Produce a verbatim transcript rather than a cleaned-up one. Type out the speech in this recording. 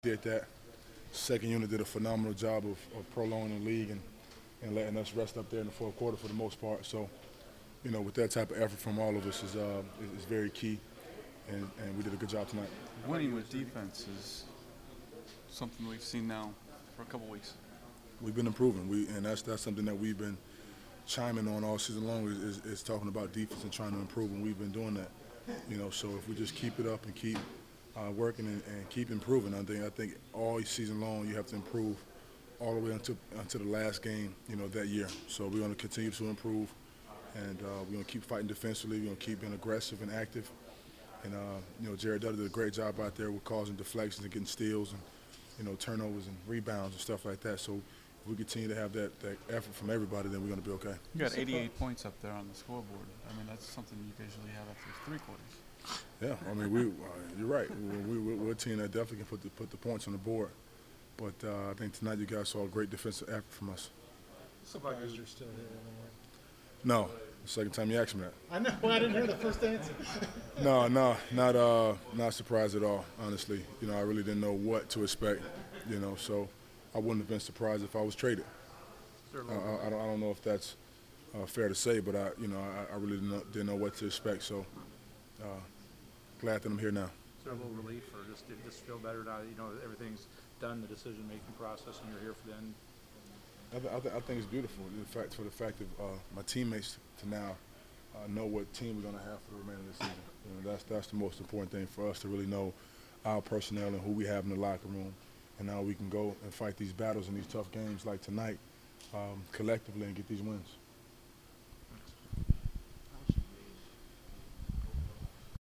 Did that. Second unit did a phenomenal job of, of prolonging the league and, and letting us rest up there in the fourth quarter for the most part. So, you know, with that type of effort from all of us is uh, is, is very key, and, and we did a good job tonight. Winning with defense is something we've seen now for a couple weeks. We've been improving, we and that's that's something that we've been chiming on all season long is, is, is talking about defense and trying to improve, and we've been doing that. You know, so if we just keep it up and keep uh, working and, and keep improving, I think I think all season long you have to improve all the way until until the last game, you know, that year. So we're going to continue to improve, and uh, we're going to keep fighting defensively. We're going to keep being aggressive and active. And uh, you know, Jared Dudley did a great job out there with causing deflections and getting steals and you know turnovers and rebounds and stuff like that. So if we continue to have that, that effort from everybody, then we're going to be okay. You got eighty-eight points up there on the scoreboard. I mean, that's something you usually have after three quarters. Yeah, I mean, we uh, you're right. We, we, we're a team that definitely can put the, put the points on the board. But uh, I think tonight you guys saw a great defensive effort from us. Surprised you're still here anymore. No, the second time you asked me that. I know. Well, I didn't hear the first answer. No, no, not uh, not surprised at all. Honestly, you know, I really didn't know what to expect. You know, so I wouldn't have been surprised if I was traded. Uh, I, I, don't, I don't know if that's uh, fair to say, but I, you know, I, I really didn't know, didn't know what to expect. So uh, glad that I'm here now. Is there a little relief, or just did it just feel better now? You know, everything's done, the decision-making process, and you're here for the end. I, th I, th I think it's beautiful. The fact for the fact of uh, my teammates to now uh, know what team we're going to have for the remainder of the season. You know, that's that's the most important thing for us to really know our personnel and who we have in the locker room, and now we can go and fight these battles in these tough games like tonight um, collectively and get these wins.